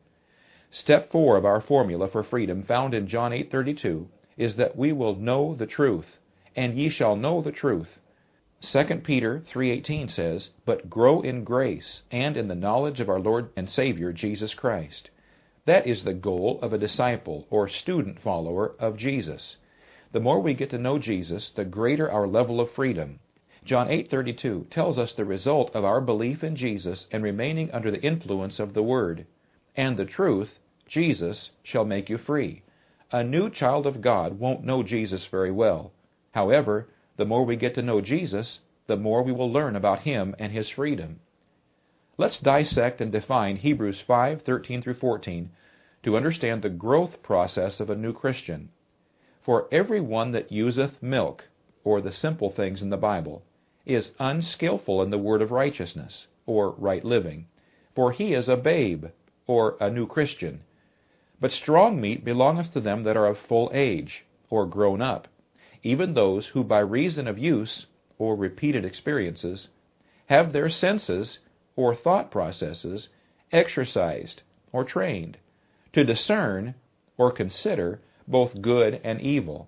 [SPEAKER 2] Step four of our formula for freedom, found in John eight thirty-two, is that we will know the truth, and ye shall know the truth. Second Peter three eighteen says, But grow in grace and in the knowledge of our Lord and Savior Jesus Christ. That is the goal of a disciple or student follower of Jesus. The more we get to know Jesus, the greater our level of freedom. John eight thirty-two tells us the result of our belief in Jesus and remaining under the influence of the Word. And the truth, Jesus, shall make you free. A new child of God won't know Jesus very well. However, the more we get to know Jesus, the more we will learn about Him and His freedom. Let's dissect and define Hebrews five thirteen through fourteen to understand the growth process of a new Christian. For every one that useth milk, or the simple things in the Bible, is unskillful in the word of righteousness, or right living, for he is a babe, or a new Christian. But strong meat belongeth to them that are of full age, or grown up, even those who by reason of use or repeated experiences have their senses or thought processes exercised or trained to discern or consider both good and evil.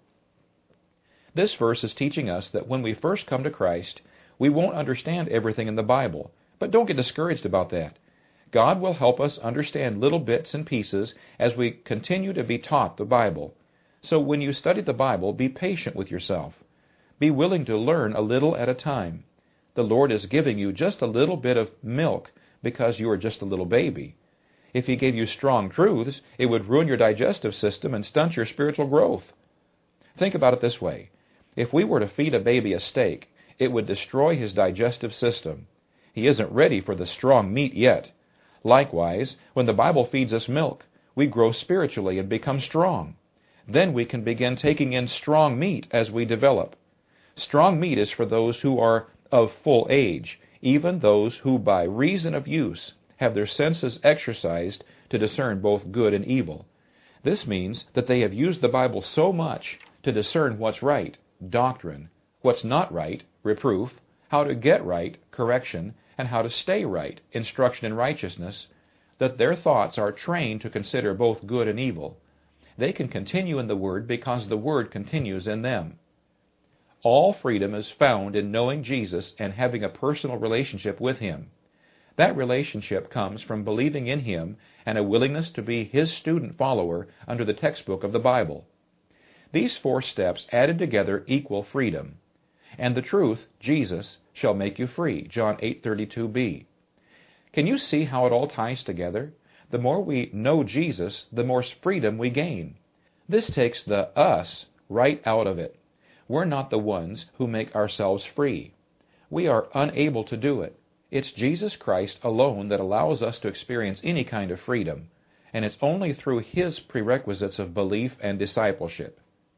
[SPEAKER 2] This verse is teaching us that when we first come to Christ, we won't understand everything in the Bible, but don't get discouraged about that. God will help us understand little bits and pieces as we continue to be taught the Bible. So when you study the Bible, be patient with yourself. Be willing to learn a little at a time. The Lord is giving you just a little bit of milk because you are just a little baby. If He gave you strong truths, it would ruin your digestive system and stunt your spiritual growth. Think about it this way. If we were to feed a baby a steak, it would destroy his digestive system. He isn't ready for the strong meat yet. Likewise, when the Bible feeds us milk, we grow spiritually and become strong. Then we can begin taking in strong meat as we develop. Strong meat is for those who are of full age, even those who by reason of use have their senses exercised to discern both good and evil. This means that they have used the Bible so much to discern what's right, doctrine, what's not right, reproof, how to get right, correction, and how to stay right, instruction in righteousness, that their thoughts are trained to consider both good and evil. They can continue in the Word because the Word continues in them. All freedom is found in knowing Jesus and having a personal relationship with Him. That relationship comes from believing in Him and a willingness to be His student follower under the textbook of the Bible. These four steps added together equal freedom. And the truth, Jesus, shall make you free, John eight thirty-two b. Can you see how it all ties together? The more we know Jesus, the more freedom we gain. This takes the us right out of it. We're not the ones who make ourselves free. We are unable to do it. It's Jesus Christ alone that allows us to experience any kind of freedom, and it's only through His prerequisites of belief and discipleship.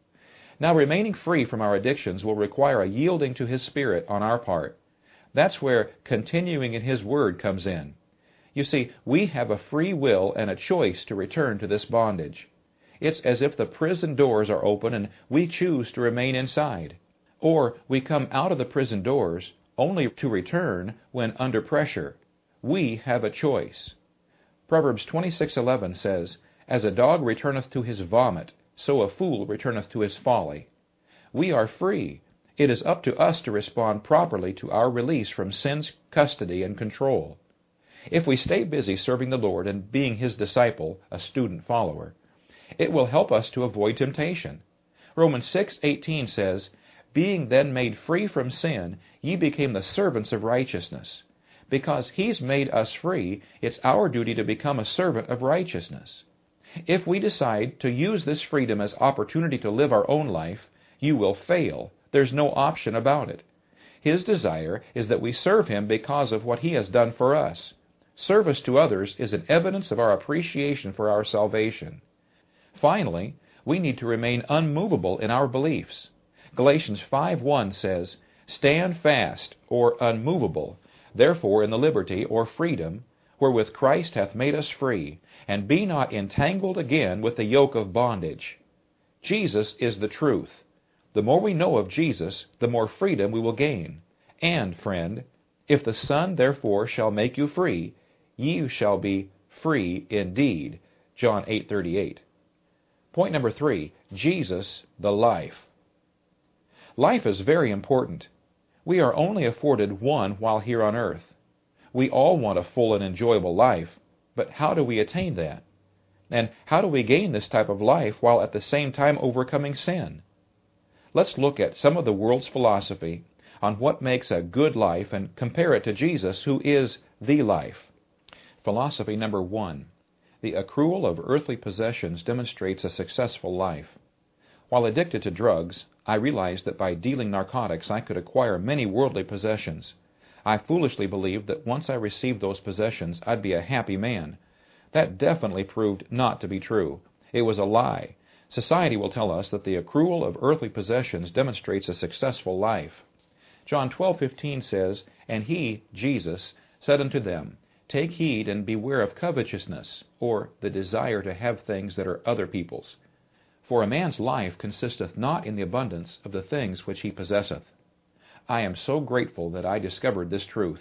[SPEAKER 2] Now, remaining free from our addictions will require a yielding to His Spirit on our part. That's where continuing in His Word comes in. You see, we have a free will and a choice to return to this bondage. It's as if the prison doors are open and we choose to remain inside. Or we come out of the prison doors only to return when under pressure. We have a choice. Proverbs twenty-six eleven says, "As a dog returneth to his vomit, so a fool returneth to his folly." We are free. It is up to us to respond properly to our release from sin's custody and control. If we stay busy serving the Lord and being His disciple, a student follower, it will help us to avoid temptation. Romans six eighteen says, "Being then made free from sin, ye became the servants of righteousness." Because He's made us free, it's our duty to become a servant of righteousness. If we decide to use this freedom as opportunity to live our own life, you will fail. There's no option about it. His desire is that we serve Him because of what He has done for us. Service to others is an evidence of our appreciation for our salvation. Finally, we need to remain unmovable in our beliefs. Galatians five one says, "Stand fast, or unmovable, therefore in the liberty or freedom, wherewith Christ hath made us free, and be not entangled again with the yoke of bondage." Jesus is the truth. The more we know of Jesus, the more freedom we will gain. And, friend, if the Son therefore shall make you free, ye shall be free indeed. John eight thirty-eight. Point number three, Jesus, the life. Life is very important. We are only afforded one while here on earth. We all want a full and enjoyable life, but how do we attain that? And how do we gain this type of life while at the same time overcoming sin? Let's look at some of the world's philosophy on what makes a good life and compare it to Jesus, who is the life. Philosophy number one. The accrual of earthly possessions demonstrates a successful life. While addicted to drugs, I realized that by dealing narcotics I could acquire many worldly possessions. I foolishly believed that once I received those possessions, I'd be a happy man. That definitely proved not to be true. It was a lie. Society will tell us that the accrual of earthly possessions demonstrates a successful life. John twelve fifteen says, "And He, Jesus, said unto them, Take heed and beware of covetousness," or the desire to have things that are other people's. For For a man's life consisteth not in the abundance of the things which he possesseth. I am so grateful that I discovered this truth.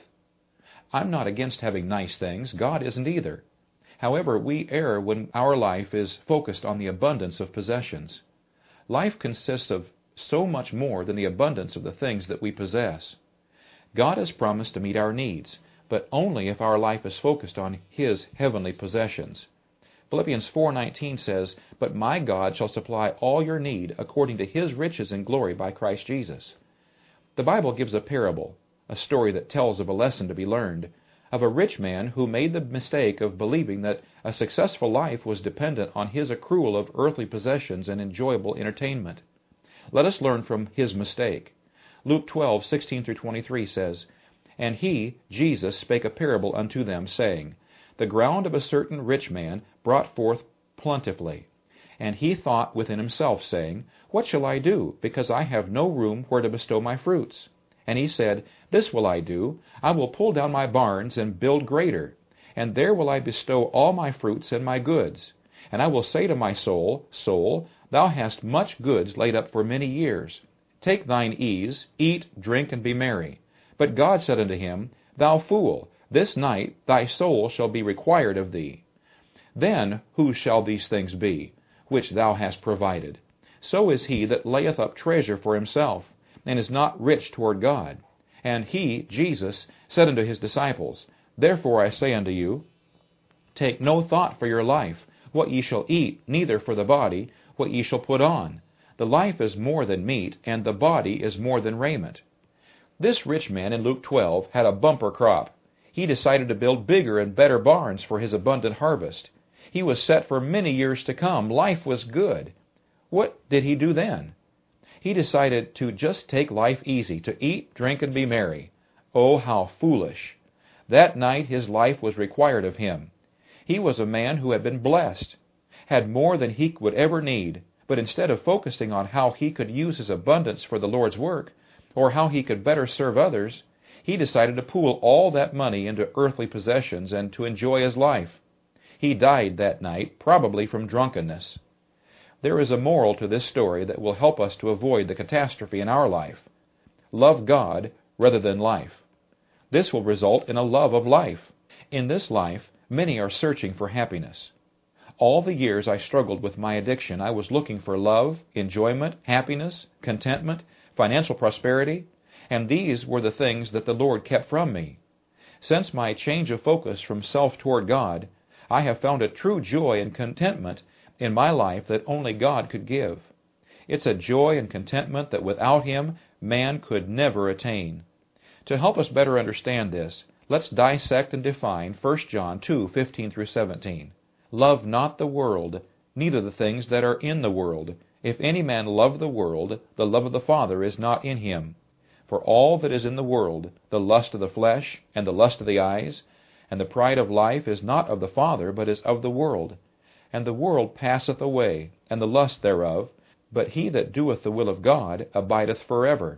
[SPEAKER 2] I'm not against having nice things. God isn't either. However, we err when our life is focused on the abundance of possessions. Life consists of so much more than the abundance of the things that we possess. God has promised to meet our needs, but only if our life is focused on His heavenly possessions. Philippians four nineteen says, "But my God shall supply all your need according to His riches and glory by Christ Jesus." The Bible gives a parable, a story that tells of a lesson to be learned, of a rich man who made the mistake of believing that a successful life was dependent on his accrual of earthly possessions and enjoyable entertainment. Let us learn from his mistake. Luke twelve sixteen through twenty-three says, "And he, Jesus, spake a parable unto them, saying, The ground of a certain rich man brought forth plentifully. And he thought within himself, saying, What shall I do, because I have no room where to bestow my fruits? And he said, This will I do, I will pull down my barns and build greater, and there will I bestow all my fruits and my goods. And I will say to my soul, Soul, thou hast much goods laid up for many years. Take thine ease, eat, drink, and be merry. But God said unto him, Thou fool, this night thy soul shall be required of thee. Then whose shall these things be, which thou hast provided? So is he that layeth up treasure for himself, and is not rich toward God. And he, Jesus, said unto his disciples, Therefore I say unto you, Take no thought for your life, what ye shall eat, neither for the body, what ye shall put on. The life is more than meat, and the body is more than raiment." This rich man in Luke twelve had a bumper crop. He decided to build bigger and better barns for his abundant harvest. He was set for many years to come. Life was good. What did he do then? He decided to just take life easy, to eat, drink, and be merry. Oh, how foolish! That night his life was required of him. He was a man who had been blessed, had more than he would ever need, but instead of focusing on how he could use his abundance for the Lord's work, or how he could better serve others, he decided to pool all that money into earthly possessions and to enjoy his life. He died that night, probably from drunkenness. There is a moral to this story that will help us to avoid the catastrophe in our life. Love God rather than life. This will result in a love of life. In this life, many are searching for happiness. All the years I struggled with my addiction, I was looking for love, enjoyment, happiness, contentment, financial prosperity, and these were the things that the Lord kept from me. Since my change of focus from self toward God, I have found a true joy and contentment in my life that only God could give. It's a joy and contentment that without Him, man could never attain. To help us better understand this, let's dissect and define First John two fifteen through seventeen. Love not the world, neither the things that are in the world. If any man love the world, the love of the Father is not in him. For all that is in the world, the lust of the flesh, and the lust of the eyes, and the pride of life is not of the Father, but is of the world. And the world passeth away, and the lust thereof, but he that doeth the will of God abideth forever.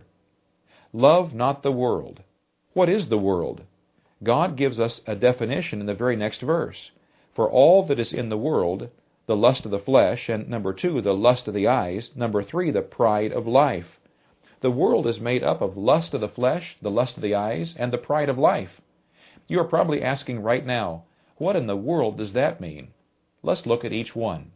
[SPEAKER 2] Love not the world. What is the world? God gives us a definition in the very next verse. For all that is in the world, the lust of the flesh, and number two, the lust of the eyes, number three, the pride of life. The world is made up of lust of the flesh, the lust of the eyes, and the pride of life. You are probably asking right now, what in the world does that mean? Let's look at each one.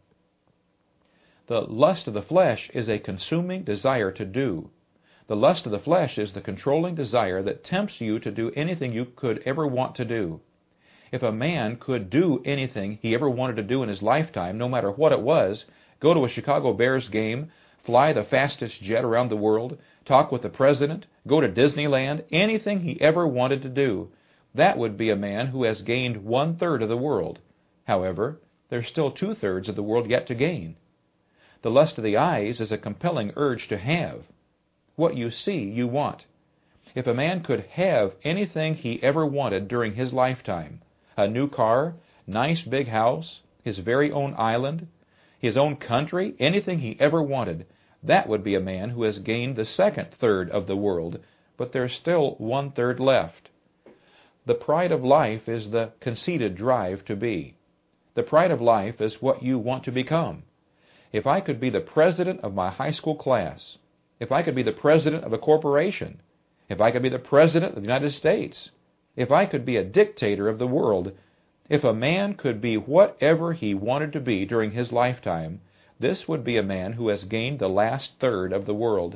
[SPEAKER 2] The lust of the flesh is a consuming desire to do. The lust of the flesh is the controlling desire that tempts you to do anything you could ever want to do. If a man could do anything he ever wanted to do in his lifetime, no matter what it was, go to a Chicago Bears game, fly the fastest jet around the world, talk with the president, go to Disneyland, anything he ever wanted to do, that would be a man who has gained one-third of the world. However, there's still two-thirds of the world yet to gain. The lust of the eyes is a compelling urge to have. What you see, you want. If a man could have anything he ever wanted during his lifetime, a new car, nice big house, his very own island, his own country, anything he ever wanted, that would be a man who has gained the second third of the world, but there's still one-third left. The pride of life is the conceited drive to be. The pride of life is what you want to become. If I could be the president of my high school class, if I could be the president of a corporation, if I could be the president of the United States, if I could be a dictator of the world, if a man could be whatever he wanted to be during his lifetime, this would be a man who has gained the last third of the world.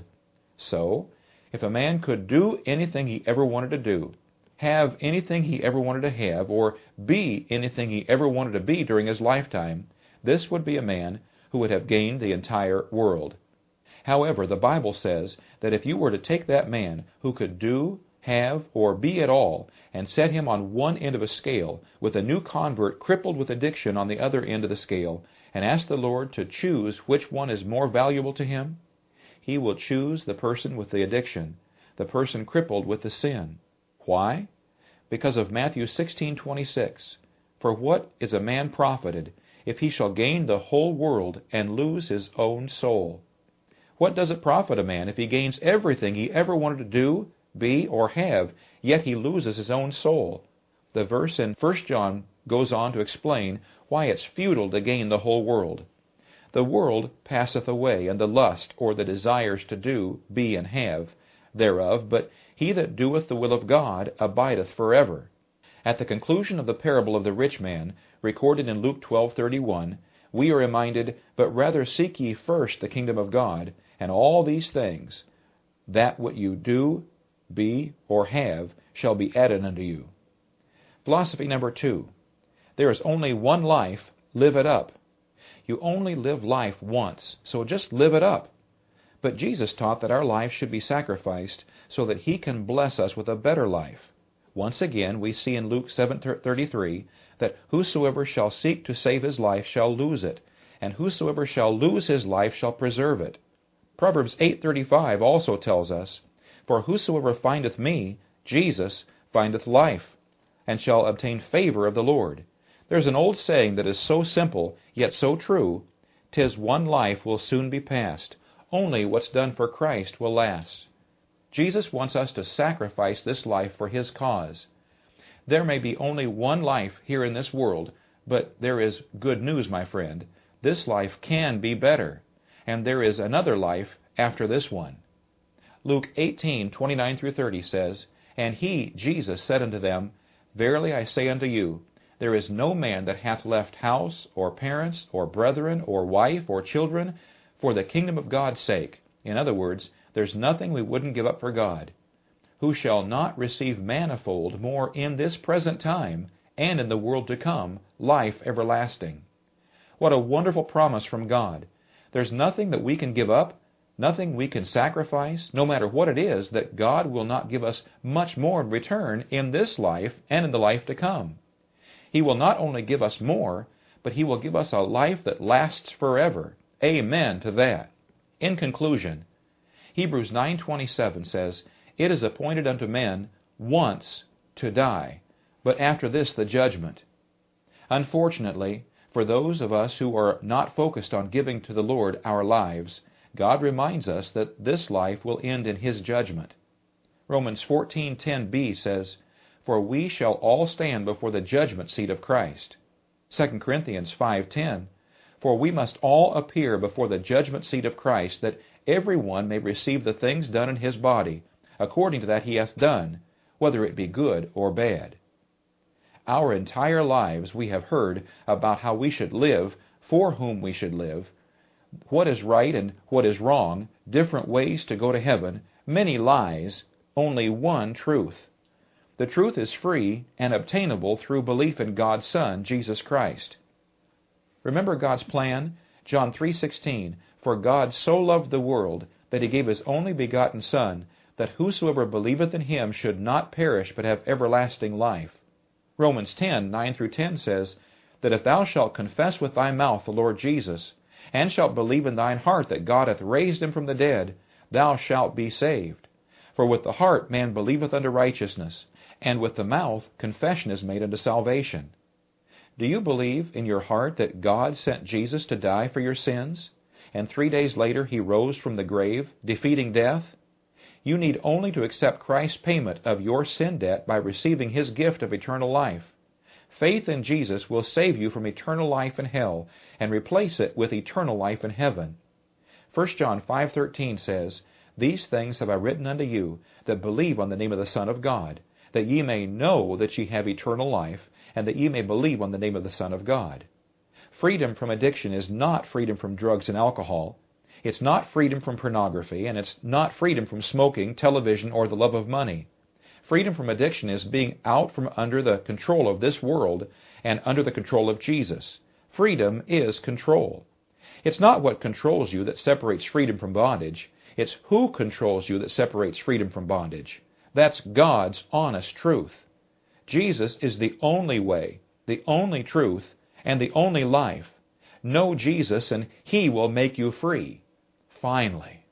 [SPEAKER 2] So, if a man could do anything he ever wanted to do, have anything he ever wanted to have, or be anything he ever wanted to be during his lifetime, this would be a man who would have gained the entire world. However, the Bible says that if you were to take that man who could do, have, or be at all, and set him on one end of a scale, with a new convert crippled with addiction on the other end of the scale, and ask the Lord to choose which one is more valuable to him, he will choose the person with the addiction, the person crippled with the sin. Why? Because of Matthew sixteen twenty-six. For what is a man profited, if he shall gain the whole world and lose his own soul? What does it profit a man if he gains everything he ever wanted to do, be, or have, yet he loses his own soul? The verse in First John goes on to explain why it's futile to gain the whole world. The world passeth away, and the lust, or the desires to do, be, and have, thereof, but he that doeth the will of God abideth forever. At the conclusion of the parable of the rich man, recorded in Luke twelve thirty-one, we are reminded, But rather seek ye first the kingdom of God, and all these things, that what you do, be, or have, shall be added unto you. Philosophy number two. There is only one life, live it up. You only live life once, so just live it up. But Jesus taught that our life should be sacrificed so that He can bless us with a better life. Once again, we see in Luke seven thirty-three that whosoever shall seek to save his life shall lose it, and whosoever shall lose his life shall preserve it. Proverbs eight thirty-five also tells us, For whosoever findeth me, Jesus, findeth life, and shall obtain favor of the Lord. There's an old saying that is so simple, yet so true, "'Tis one life will soon be past, only what's done for Christ will last." Jesus wants us to sacrifice this life for His cause. There may be only one life here in this world, but there is good news, my friend. This life can be better, and there is another life after this one. Luke eighteen twenty-nine through thirty says, And He, Jesus, said unto them, Verily I say unto you, there is no man that hath left house, or parents, or brethren, or wife, or children, for the kingdom of God's sake. In other words, there's nothing we wouldn't give up for God. Who shall not receive manifold more in this present time, and in the world to come, life everlasting. What a wonderful promise from God. There's nothing that we can give up, nothing we can sacrifice, no matter what it is, that God will not give us much more in return in this life and in the life to come. He will not only give us more, but He will give us a life that lasts forever. Amen to that. In conclusion, Hebrews nine twenty-seven says, It is appointed unto men once to die, but after this the judgment. Unfortunately, for those of us who are not focused on giving to the Lord our lives, God reminds us that this life will end in His judgment. Romans fourteen ten b says, For we shall all stand before the judgment seat of Christ. Second Corinthians five ten, For we must all appear before the judgment seat of Christ, that every one may receive the things done in his body, according to that he hath done, whether it be good or bad. Our entire lives we have heard about how we should live, for whom we should live, what is right and what is wrong, different ways to go to heaven, many lies, only one truth. The truth is free and obtainable through belief in God's Son, Jesus Christ. Remember God's plan? John three sixteen, For God so loved the world, that He gave His only begotten Son, that whosoever believeth in Him should not perish, but have everlasting life. Romans ten nine through ten says, That if thou shalt confess with thy mouth the Lord Jesus, and shalt believe in thine heart that God hath raised Him from the dead, thou shalt be saved. For with the heart man believeth unto righteousness, and with the mouth confession is made unto salvation. Do you believe in your heart that God sent Jesus to die for your sins, and three days later He rose from the grave, defeating death? You need only to accept Christ's payment of your sin debt by receiving His gift of eternal life. Faith in Jesus will save you from eternal life in hell and replace it with eternal life in heaven. First John five thirteen says, These things have I written unto you that believe on the name of the Son of God, that ye may know that ye have eternal life, and that ye may believe on the name of the Son of God. Freedom from addiction is not freedom from drugs and alcohol. It's not freedom from pornography, and it's not freedom from smoking, television, or the love of money. Freedom from addiction is being out from under the control of this world and under the control of Jesus. Freedom is control. It's not what controls you that separates freedom from bondage. It's who controls you that separates freedom from bondage. That's God's honest truth. Jesus is the only way, the only truth, and the only life. Know Jesus and He will make you free. Finally.